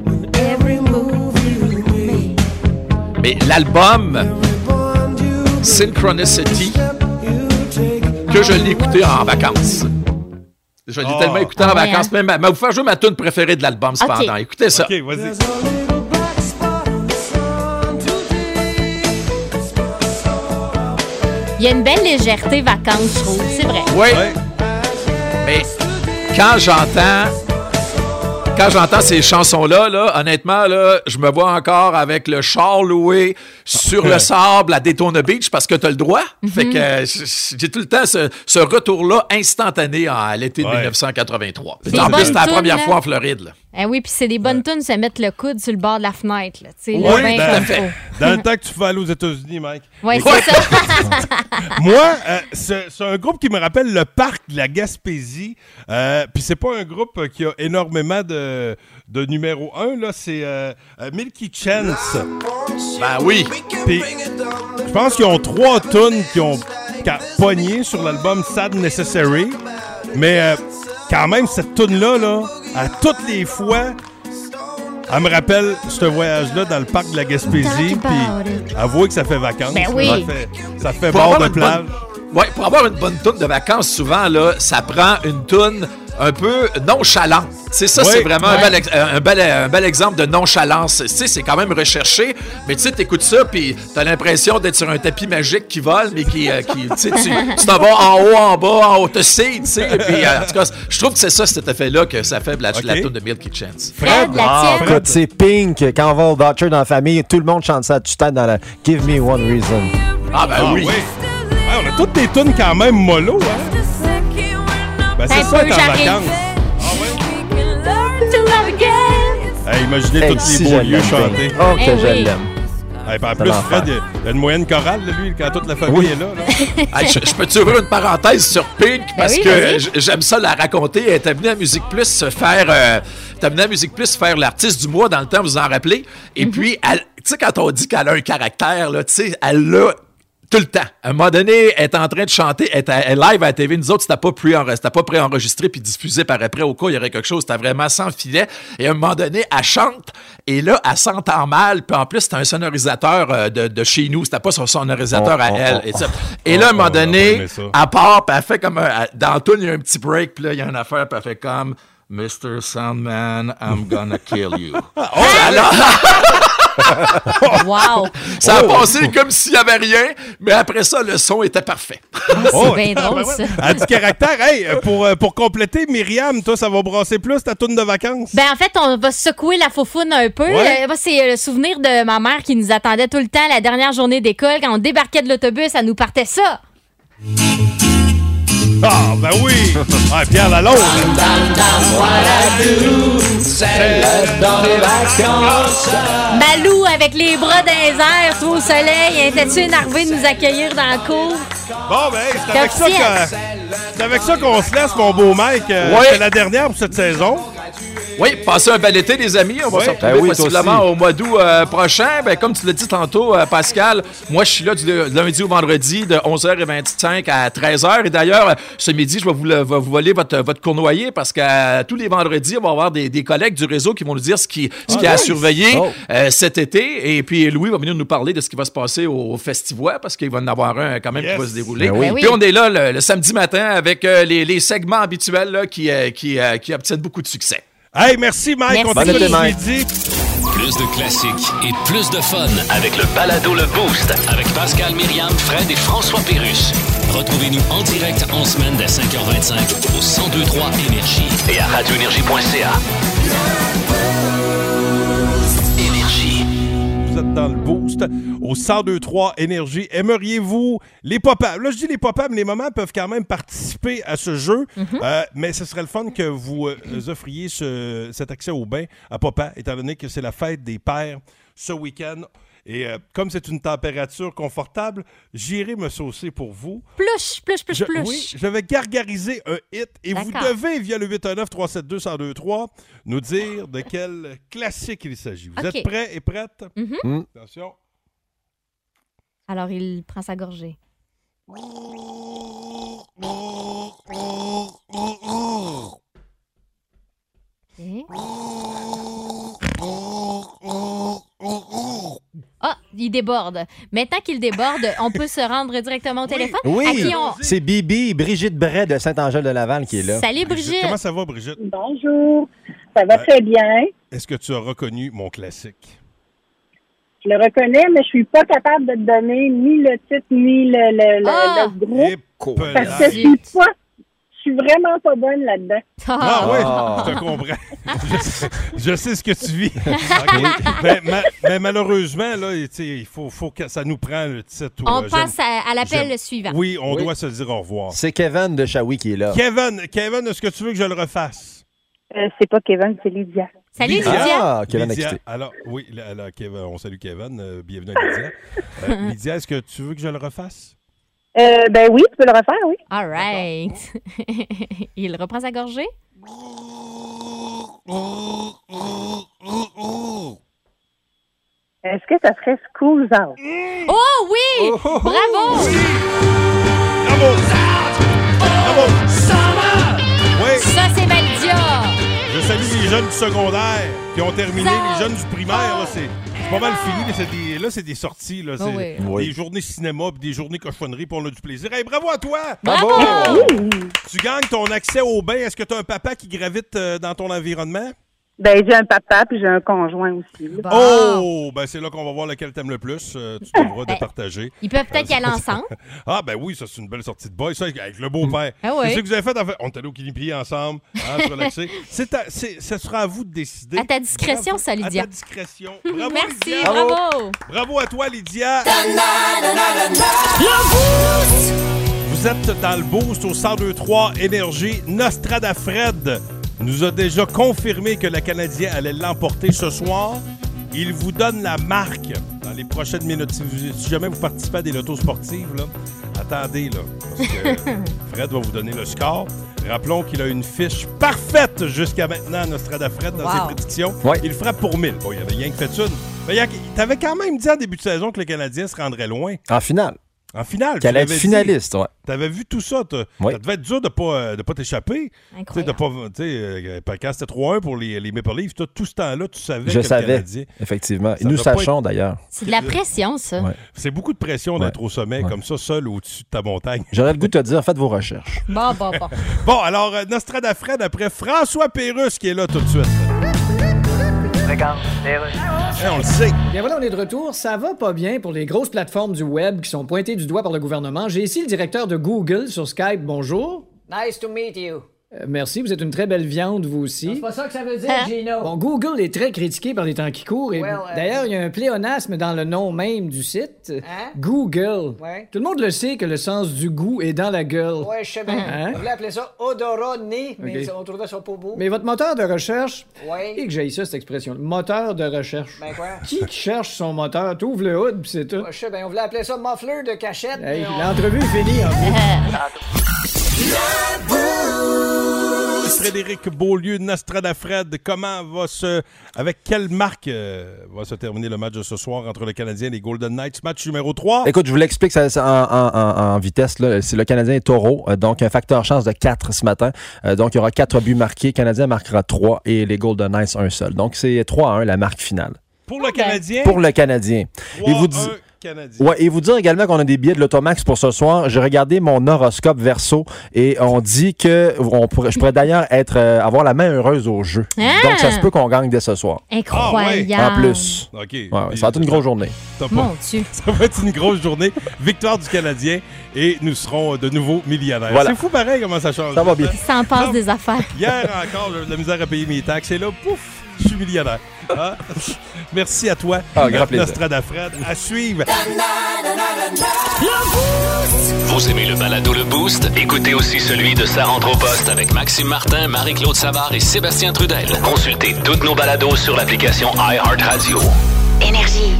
Speaker 10: Mais l'album Synchronicity, que je l'ai écouté en vacances. Je l'ai
Speaker 2: Oh.
Speaker 10: tellement écouté en
Speaker 5: Ah ouais,
Speaker 10: vacances.
Speaker 5: hein?
Speaker 10: Même, mais vous faire jouer ma tune préférée de l'album, cependant.
Speaker 5: Ok.
Speaker 10: Écoutez ça.
Speaker 2: OK, vas-y.
Speaker 5: Il y a une belle légèreté vacances, je trouve. C'est vrai.
Speaker 10: Oui. Mais quand j'entends quand j'entends ces chansons-là, là, honnêtement, là, je me vois encore avec le char loué sur le sable à Daytona Beach parce que tu as le droit. Fait que euh, j'ai tout le temps ce, ce retour-là instantané à l'été de
Speaker 2: Ouais.
Speaker 10: dix-neuf cent quatre-vingt-trois.
Speaker 5: Des
Speaker 10: En
Speaker 5: bonnes
Speaker 10: plus, c'était la
Speaker 5: tunes,
Speaker 10: première
Speaker 5: là.
Speaker 10: fois en Floride. Là.
Speaker 5: Eh oui, puis c'est des bonnes tunes, se mettre le coude sur le bord de la fenêtre. Là, tu sais, là,
Speaker 2: Oui,
Speaker 5: ben
Speaker 2: dans,
Speaker 5: comme faut.
Speaker 2: dans le temps que tu vas aller aux États-Unis, Mike.
Speaker 5: Oui, c'est ça.
Speaker 2: Moi, euh, c'est c'est un groupe qui me rappelle le parc de la Gaspésie. Euh, Puis c'est pas un groupe qui a énormément de, de numéro un, là. C'est euh, euh, Milky Chance.
Speaker 10: Ben oui.
Speaker 2: Puis je pense qu'ils ont trois tunes qui ont qui a pogné sur l'album Sad Necessary. Mais euh, quand même, cette tune-là, là, à toutes les fois, elle me rappelle ce voyage-là dans le parc de la Gaspésie. Puis avouez que ça fait vacances.
Speaker 5: Ben oui.
Speaker 2: Ça fait, ça fait
Speaker 10: Pour
Speaker 2: bord
Speaker 10: avoir
Speaker 2: de
Speaker 10: une
Speaker 2: plage.
Speaker 10: bonne- Ouais, pour avoir une bonne toune de vacances, souvent, là, ça prend une toune un peu nonchalante. C'est ça,
Speaker 2: Oui.
Speaker 10: c'est vraiment un,
Speaker 5: Ouais.
Speaker 10: bel, ex- un, bel, un bel exemple de nonchalance. Tu sais, c'est quand même recherché, mais tu sais, t'écoutes ça, puis t'as l'impression d'être sur un tapis magique qui vole, mais qui, euh, qui tu sais, tu tu t'en vas en haut, en bas, en haut, te sais, tu sais. Puis, euh, en tout cas, je trouve que c'est ça, cet effet-là, que ça fait la,
Speaker 2: Ok.
Speaker 10: la toune de Milky Chance.
Speaker 5: Fred, la
Speaker 6: Ah,
Speaker 5: tienne.
Speaker 6: écoute, c'est Pink. Quand on va au Dodger dans la famille, tout le monde chante ça à tue-tête dans la Give Me One Reason.
Speaker 10: Ah, ben
Speaker 2: Ah
Speaker 10: oui.
Speaker 2: oui. Ouais, on a toutes des tunes quand même mollo, hein? Ben, c'est
Speaker 5: Un
Speaker 2: ça,
Speaker 5: peu,
Speaker 2: être en
Speaker 5: j'arrive.
Speaker 2: vacances.
Speaker 5: To love again.
Speaker 2: Hey, imaginez
Speaker 6: Hey,
Speaker 2: tous
Speaker 6: si
Speaker 2: les
Speaker 6: je
Speaker 2: beaux lieux
Speaker 6: l'aime,
Speaker 2: chanter.
Speaker 6: Pink. Oh, que
Speaker 5: Eh
Speaker 6: je
Speaker 5: oui.
Speaker 6: l'aime.
Speaker 2: Hey, puis en
Speaker 6: C'est
Speaker 2: plus,
Speaker 6: l'enfer.
Speaker 2: Fred, il y a- il y a une moyenne chorale, là, lui, quand toute la famille
Speaker 6: Oui.
Speaker 2: est là. là.
Speaker 10: Hey, je, je peux-tu ouvrir une parenthèse sur Pink parce
Speaker 5: oui,
Speaker 10: que
Speaker 5: vas-y.
Speaker 10: j- j'aime ça la raconter. Elle était venue à Musique Plus se faire, euh, elle était venue à Musique Plus faire l'artiste du mois dans le temps, vous vous en rappelez. Et puis, elle- tu sais, quand on dit qu'elle a un caractère, là, tu sais, elle l'a tout le temps. À un moment donné, elle est en train de chanter, elle est à- elle est live à la T V. Nous autres, c'était pas, pre- c'était pas préenregistré puis diffusé par après au cas où il y aurait quelque chose. C'était vraiment sans filet. Et à un moment donné, elle chante et là, elle s'entend mal. Puis en plus, c'était un sonorisateur euh, de, de chez nous. C'était pas son sonorisateur
Speaker 6: Oh,
Speaker 10: à
Speaker 6: oh,
Speaker 10: elle.
Speaker 6: oh,
Speaker 10: Et, ça- et là, à un moment
Speaker 2: oh, on va
Speaker 10: donné,
Speaker 2: aimer ça.
Speaker 10: elle part, puis elle fait comme un, elle- dans le tune, il y a un petit break, puis là, il y a une affaire, puis elle fait comme mister Sandman, I'm gonna kill you. Oh, alors,
Speaker 5: Wow.
Speaker 10: ça a passé comme s'il n'y avait rien, mais après ça, le son était parfait.
Speaker 2: Oh,
Speaker 5: bien drôle,
Speaker 2: ben ouais.
Speaker 5: ça.
Speaker 2: Elle a du caractère. Hey, euh, pour, euh, pour compléter, Myriam, toi, ça va brasser plus ta toune de vacances?
Speaker 5: Ben, en fait, on va secouer la faufoune un peu.
Speaker 2: Ouais.
Speaker 5: Euh, moi, c'est le souvenir de ma mère qui nous attendait tout le temps la dernière journée d'école. Quand on débarquait de l'autobus, elle nous partait ça.
Speaker 2: Ah, ben oui! Ah, Pierre Lalonde!
Speaker 5: Malou, avec les bras dans les airs, trop au soleil, était-tu énervé de nous accueillir dans la cour?
Speaker 2: Bon, ben, hey, c'est avec ça
Speaker 5: Officiel.
Speaker 2: que- c'est avec ça qu'on se laisse, mon beau Mike. Euh,
Speaker 10: Ouais.
Speaker 2: C'est la dernière pour cette saison.
Speaker 10: Oui, passez un bel été, les amis. On va
Speaker 2: Ouais.
Speaker 10: se retrouver
Speaker 6: Ben oui, toi
Speaker 10: possiblement
Speaker 6: aussi.
Speaker 10: au mois d'août euh, prochain. Ben, comme tu l'as dit tantôt, euh, Pascal, moi, je suis là du lundi au vendredi de onze heures vingt-cinq à treize heures. Et d'ailleurs, euh, ce midi, je vais vous, le- vais vous voler votre, votre cournoyer parce que euh, tous les vendredis, on va avoir des, des collègues du réseau qui vont nous dire ce qui, ce qui est à
Speaker 2: nice.
Speaker 10: surveiller
Speaker 6: Oh.
Speaker 10: euh, cet été. Et puis, Louis va venir nous parler de ce qui va se passer au, au Festivois parce qu'il va en avoir un quand même
Speaker 2: Yes.
Speaker 10: qui va se dérouler.
Speaker 6: Ben oui.
Speaker 5: Ben oui.
Speaker 10: Puis, on est là le, le samedi matin avec euh, les, les segments habituels là, qui, euh, qui, euh, qui obtiennent beaucoup de succès.
Speaker 2: Hey, merci, Mike.
Speaker 5: Merci.
Speaker 2: On
Speaker 6: Bonne
Speaker 2: t'écoute
Speaker 6: été,
Speaker 2: ce
Speaker 6: Mike.
Speaker 2: midi.
Speaker 1: Plus de classiques et plus de fun avec le balado Le Boost avec Pascal, Myriam, Fred et François Pérusse. Retrouvez-nous en direct en semaine dès cinq heures vingt-cinq au cent deux point trois Énergie et à radio énergie point c a. Énergie.
Speaker 2: Vous êtes êtes dans le boost au cent deux trois Énergie. Aimeriez-vous les papas? Là, je dis les papas, mais les mamans peuvent quand même participer à ce jeu. Mm-hmm. Euh, mais ce serait le fun que vous euh, offriez ce, cet accès au bain à papa, étant donné que c'est la fête des pères ce week-end. Et euh, comme c'est une température confortable, j'irai me saucer pour vous.
Speaker 5: Pluche, pluche, pluche,
Speaker 2: je,
Speaker 5: pluche.
Speaker 2: Oui, je vais gargariser un hit et D'accord. vous devez, via le huit un neuf, trois sept deux, un zéro deux trois, nous dire de quel classique il s'agit. Vous okay. êtes prêts et prêtes?
Speaker 5: Mm-hmm.
Speaker 2: Mm. Attention.
Speaker 5: Alors, il prend sa gorgée. Okay. Ah, il déborde. Maintenant qu'il déborde, on peut se rendre directement au oui. téléphone?
Speaker 6: Oui,
Speaker 5: à qui on...
Speaker 6: c'est Bibi, Brigitte Bray de Saint-Angèle-de-Laval qui est là.
Speaker 5: Salut Brigitte.
Speaker 2: Comment ça va, Brigitte?
Speaker 11: Bonjour, ça va euh, très bien.
Speaker 2: Est-ce que tu as reconnu mon classique?
Speaker 11: Je le reconnais, mais je suis pas capable de te donner ni le titre, ni le, le,
Speaker 5: ah!
Speaker 11: le, le groupe. Parce que je suis pas... Je suis vraiment pas bonne là-dedans.
Speaker 2: Ah, ah oui, je te comprends. je, sais, je sais ce que tu vis. Okay. mais, ma, mais malheureusement, là, il faut, faut que ça nous prend le titre.
Speaker 5: On passe à, à l'appel
Speaker 2: j'aime.
Speaker 5: suivant.
Speaker 2: Oui, on
Speaker 6: oui.
Speaker 2: doit se dire au revoir.
Speaker 6: C'est Kevin de Shawi qui est là.
Speaker 2: Kevin, Kevin, est-ce que tu veux que je le refasse?
Speaker 11: Euh, c'est pas Kevin, c'est Lydia.
Speaker 5: Salut Lydia. Lydia.
Speaker 6: Ah, Kevin
Speaker 2: Lydia.
Speaker 6: Excité.
Speaker 2: Alors, oui, alors, Kevin, on salue Kevin. Euh, bienvenue à Lydia. euh, Lydia, est-ce que tu veux que je le refasse?
Speaker 11: Euh, ben oui, tu peux le refaire, oui.
Speaker 5: All right. Il reprend sa gorgée.
Speaker 11: Est-ce que ça serait Schools Out?
Speaker 5: Oh oui! Oh, bravo!
Speaker 2: Oui. Bravo! Bravo! Oui.
Speaker 5: Ça, c'est Valdia.
Speaker 2: Je salue les jeunes du secondaire qui ont terminé. Ça. Les jeunes du primaire, là, c'est... C'est pas mal fini, mais c'est des, là, c'est des sorties. Là, c'est oh oui.
Speaker 6: Oui.
Speaker 2: des journées cinéma puis des journées cochonneries pour on a du plaisir. Hey, bravo à toi!
Speaker 5: Bravo!
Speaker 2: bravo. Tu gagnes ton accès au bain. Est-ce que tu as un papa qui gravite euh, dans ton environnement?
Speaker 11: Ben, j'ai un papa puis j'ai un conjoint aussi.
Speaker 5: Bon.
Speaker 2: Oh! Ben, c'est là qu'on va voir lequel t'aimes le plus. Euh, tu devras
Speaker 5: ben,
Speaker 2: de partager.
Speaker 5: Ils peuvent peut-être y aller ensemble.
Speaker 2: Ah, ben oui, ça, c'est une belle sortie de boy. Ça, avec le beau-père.
Speaker 5: Ah oui.
Speaker 2: C'est ce que vous avez fait. En fait. On est allé au Kinipi ensemble, hein, se relaxer. C'est à, c'est, ça sera à vous de décider.
Speaker 5: À ta discrétion, ça, Lydia.
Speaker 2: À ta discrétion. Bravo,
Speaker 5: Merci,
Speaker 2: Lydia.
Speaker 5: bravo.
Speaker 2: Bravo à toi, Lydia.
Speaker 1: Le Boost!
Speaker 2: Vous êtes dans le Boost au cent deux trois Énergie. Nostradafred nous a déjà confirmé que le Canadien allait l'emporter ce soir. Il vous donne la marque dans les prochaines minutes. Si, vous, si jamais vous participez à des lotos sportives, là, attendez, là, parce que Fred va vous donner le score. Rappelons qu'il a une fiche parfaite jusqu'à maintenant, Nostradafred, dans wow. ses prédictions.
Speaker 6: Ouais.
Speaker 2: Il frappe pour mille. Bon, il y avait rien que fait une. Mais tu avais quand même dit en début de saison que le Canadien se rendrait loin.
Speaker 6: En finale.
Speaker 2: En finale.
Speaker 6: Qu'elle allait être finaliste, oui.
Speaker 2: Tu avais vu tout ça. Oui. Ça devait être dur de ne pas, de pas t'échapper.
Speaker 5: Incroyable.
Speaker 2: De pas, euh, quand c'était trois un pour les, les Maple Leafs, toi, tout ce temps-là, tu savais
Speaker 6: Je
Speaker 2: que
Speaker 6: savais,
Speaker 2: le Canadien...
Speaker 6: effectivement. Et nous sachons, être... d'ailleurs.
Speaker 5: C'est de la pression, ça.
Speaker 6: Ouais.
Speaker 2: C'est beaucoup de pression d'être ouais. au sommet, ouais. comme ça, seul au-dessus de ta montagne.
Speaker 6: J'aurais le goût de te dire, faites vos recherches.
Speaker 5: Bon, bon, bon.
Speaker 2: Bon, alors, euh, Nostradafred, après François Pérusse qui est là tout de suite.
Speaker 12: Regarde,
Speaker 2: hey, on le sait.
Speaker 4: Bien voilà, on est de retour. Ça va pas bien pour les grosses plateformes du web qui sont pointées du doigt par le gouvernement. J'ai ici le directeur de Google sur Skype. Bonjour.
Speaker 9: Nice to meet you.
Speaker 4: Euh, merci, vous êtes une très belle viande, vous aussi.
Speaker 9: C'est pas ça que ça veut dire,
Speaker 4: hein?
Speaker 9: Gino.
Speaker 4: Bon, Google est très critiqué par les temps qui courent. Et
Speaker 9: well,
Speaker 4: vous...
Speaker 9: uh...
Speaker 4: D'ailleurs, il y a un pléonasme dans le nom même du site.
Speaker 9: Hein?
Speaker 4: Google.
Speaker 9: Ouais.
Speaker 4: Tout le monde le sait que le sens du goût est dans la gueule.
Speaker 9: Ouais, je sais bien.
Speaker 4: Hein?
Speaker 9: On voulait appeler ça odorat nez, mais
Speaker 4: okay.
Speaker 9: on trouvait ça pas beau.
Speaker 4: Mais votre moteur de recherche...
Speaker 9: Ouais.
Speaker 4: Et que j'ai ça, cette expression. Moteur de recherche.
Speaker 9: Ben quoi?
Speaker 4: Qui qui cherche son moteur? T'ouvres le hood, pis c'est tout.
Speaker 9: Ouais, je sais bien. On voulait appeler ça muffler de cachette.
Speaker 4: Hey,
Speaker 9: on...
Speaker 4: l'entrevue est finie, en plus.
Speaker 2: Frédéric Beaulieu, Nostradafred, comment va se... Avec quelle marque euh, va se terminer le match de ce soir entre le Canadien et les Golden Knights? Match numéro trois.
Speaker 6: Écoute, je vous l'explique ça, ça, en, en, en, en vitesse. Là. C'est le Canadien et Taureau, euh, donc un facteur chance de quatre ce matin. Euh, donc, il y aura quatre buts marqués. Le Canadien marquera trois et les Golden Knights un seul. Donc, c'est trois à un la marque finale.
Speaker 2: Pour le Canadien?
Speaker 6: Pour le Canadien. Et vous dites... Ouais, et vous dire également qu'on a des billets de l'Automax pour ce soir. J'ai regardé mon horoscope Verseau et on dit que on pourrait, je pourrais d'ailleurs être euh, avoir la main heureuse au jeu. Ah! Donc, ça se peut qu'on gagne dès ce soir.
Speaker 5: Incroyable.
Speaker 6: En plus.
Speaker 2: OK.
Speaker 6: Ouais, ça va être une grosse journée.
Speaker 5: Mon Dieu.
Speaker 2: Ça va être une grosse journée. Victoire du Canadien et nous serons de nouveau millionnaires.
Speaker 6: Voilà.
Speaker 2: C'est fou pareil comment ça change.
Speaker 6: Ça va bien.
Speaker 5: Ça en passe des affaires.
Speaker 2: Hier encore, j'avais de la misère à payer mes taxes et là, pouf, je suis millionnaire. Ah, merci à toi,
Speaker 6: ah, grand plaisir.
Speaker 2: Nostradafred. À suivre.
Speaker 1: Vous aimez le balado Le Boost? Écoutez aussi celui de Sa rentre au poste avec Maxime Martin, Marie-Claude Savard et Sébastien Trudel. Consultez toutes nos balados sur l'application iHeartRadio.
Speaker 7: Énergie.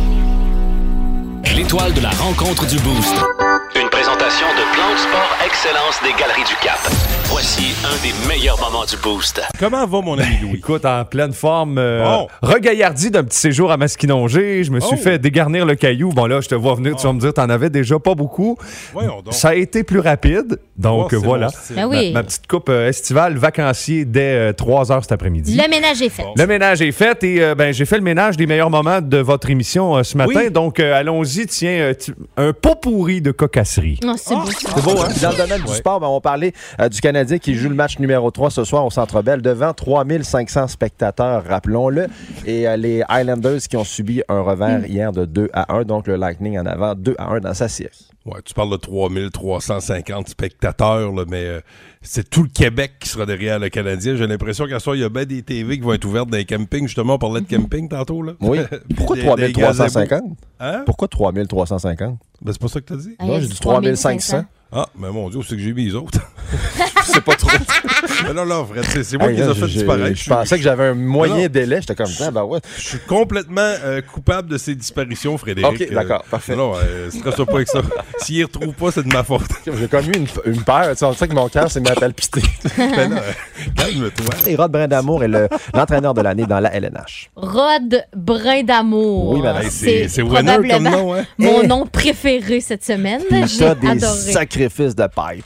Speaker 1: L'étoile de la rencontre du Boost. Une présentation de Plan de Sport Excellence des Galeries du Cap. Voici un des meilleurs moments du Boost.
Speaker 2: Comment va, mon ami Louis?
Speaker 13: Écoute, en pleine forme, euh,
Speaker 2: bon.
Speaker 13: regaillardi d'un petit séjour à Masquinongé. Je me suis
Speaker 2: oh.
Speaker 13: fait dégarnir le caillou. Bon, là, je te vois venir, oh. tu vas me dire, t'en avais déjà pas beaucoup.
Speaker 2: Voyons donc.
Speaker 13: Ça a été plus rapide. Donc,
Speaker 2: oh,
Speaker 13: voilà.
Speaker 5: Ah oui.
Speaker 13: ma, ma petite coupe euh, estivale, vacancier dès euh, trois heures cet après-midi.
Speaker 5: Le ménage est fait.
Speaker 13: Bon. Le ménage est fait et euh, ben, j'ai fait le ménage des meilleurs moments de votre émission euh, ce matin. Oui. Donc, euh, allons-y. Tiens, euh, tu, un pot pourri de cocasserie.
Speaker 5: Oh, c'est oh. beau.
Speaker 6: C'est beau, hein? Dans le domaine du
Speaker 2: ouais.
Speaker 6: sport, ben, on va parler euh, du Canadien qui joue le match numéro trois ce soir au Centre Bell devant trois mille cinq cents spectateurs, rappelons-le. Et euh, les Highlanders qui ont subi un revers mm. hier de deux à un, donc le Lightning en avant deux à un dans sa série.
Speaker 2: Ouais, tu parles de trois mille trois cent cinquante spectateurs, là, mais euh, c'est tout le Québec qui sera derrière le Canadien. J'ai l'impression qu'à ce soir, il y a bien des T V qui vont être ouvertes dans les campings. Justement, on parlait de camping tantôt. Là.
Speaker 6: Oui. Pourquoi trois mille trois cent cinquante? Hein? Pourquoi trois mille trois cent cinquante?
Speaker 2: Ben, c'est pas ça que t'as dit?
Speaker 5: Ah,
Speaker 6: non, j'ai dit trois mille cinq cents.
Speaker 2: Ah, mais mon Dieu, c'est que j'ai mis les autres.
Speaker 6: C'est pas trop.
Speaker 2: Mais non, non, Fred, c'est, c'est moi hey, qui les ai fait disparaître.
Speaker 6: Je pensais que j'avais un moyen délai. J'étais comme ça, ben ouais.
Speaker 2: Je suis complètement euh, coupable de ces disparitions, Frédéric.
Speaker 6: OK, d'accord,
Speaker 2: euh,
Speaker 6: parfait.
Speaker 2: Non, euh, stresse pas avec ça. S'ils ne retrouvent pas, c'est de ma faute.
Speaker 6: J'ai comme eu une, une peur. Tu sais, on sait que mon cœur s'est mis à palpiter.
Speaker 2: Ben là, euh, calme-toi.
Speaker 6: Et Rod Brindamour est le, l'entraîneur de l'année dans la L N H.
Speaker 5: Rod Brindamour.
Speaker 6: Oui, madame.
Speaker 2: Hey, c'est, c'est winner comme nom, hein?
Speaker 5: Mon nom préféré cette semaine. J'ai
Speaker 6: adoré. Des sacrifices de pipes.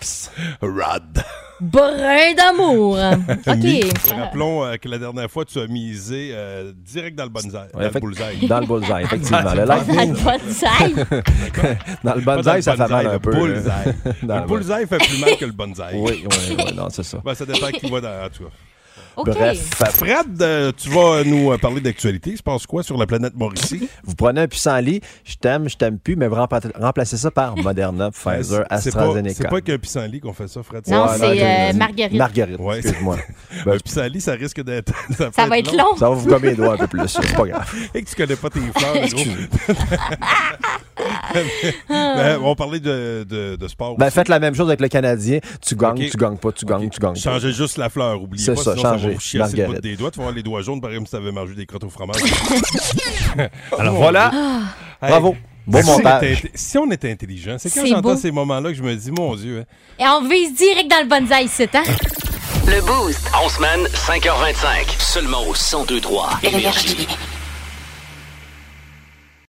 Speaker 2: Rod.
Speaker 5: Brin d'amour. OK.
Speaker 2: Rappelons euh, que la dernière fois, tu as misé euh, direct dans le bonsaï.
Speaker 6: Ouais,
Speaker 2: dans le bullseye.
Speaker 6: Dans le bullseye, effectivement. le
Speaker 5: dans le bonsaï.
Speaker 6: Dans le bonsaï, ça fait mal un peu.
Speaker 2: Bullseye. Le bullseye fait plus mal que le bonsaï.
Speaker 6: Oui, oui, oui, non, c'est ça.
Speaker 2: Ben, ça dépend qui va dans toi.
Speaker 5: Okay.
Speaker 6: Bref.
Speaker 2: Fred, euh, tu vas nous euh, parler d'actualité. Il se passe quoi sur la planète Mauricie?
Speaker 6: Vous prenez un pissenlit, je t'aime, je t'aime plus, mais vous rempla- remplacez ça par Moderna, Pfizer,
Speaker 2: c'est
Speaker 6: AstraZeneca.
Speaker 2: Pas, c'est pas qu'un pissenlit qu'on fait ça, Fred.
Speaker 5: Non,
Speaker 6: ouais,
Speaker 5: c'est
Speaker 6: non,
Speaker 5: euh, Marguerite.
Speaker 6: Marguerite,
Speaker 2: ouais,
Speaker 6: excuse-moi.
Speaker 2: Ben, un pissenlit, ça risque d'être...
Speaker 5: Ça, ça va être long. long.
Speaker 6: Ça va vous gommer les doigts un peu plus, c'est pas grave.
Speaker 2: Et que tu connais pas tes fleurs, gros. Ben, on va parler de, de, de sport
Speaker 6: ben,
Speaker 2: aussi.
Speaker 6: Faites la même chose avec le Canadien. Tu gagnes,
Speaker 2: okay.
Speaker 6: tu gagnes pas, tu gagnes, okay. tu gagnes.
Speaker 2: Changez juste la fleur, oubliez
Speaker 6: c'est
Speaker 2: pas,
Speaker 6: ça,
Speaker 2: sinon
Speaker 6: changez.
Speaker 2: ça va vous chiasser le bout des doigts. Tu vas avoir les doigts jaunes, par exemple, si tu avais mangé des crottes au fromage.
Speaker 13: Alors voilà.
Speaker 2: Hey,
Speaker 6: bravo. Bon
Speaker 2: si
Speaker 6: montage.
Speaker 2: On si on était intelligent, c'est quand
Speaker 5: c'est
Speaker 2: j'entends
Speaker 5: beau.
Speaker 2: ces moments-là que je me dis, mon Dieu. Hein.
Speaker 5: Et on vise direct dans le bonsaï, c'est hein?
Speaker 7: Le Boost.
Speaker 1: En semaine, cinq heures vingt-cinq. Seulement au cent deux trois Énergie.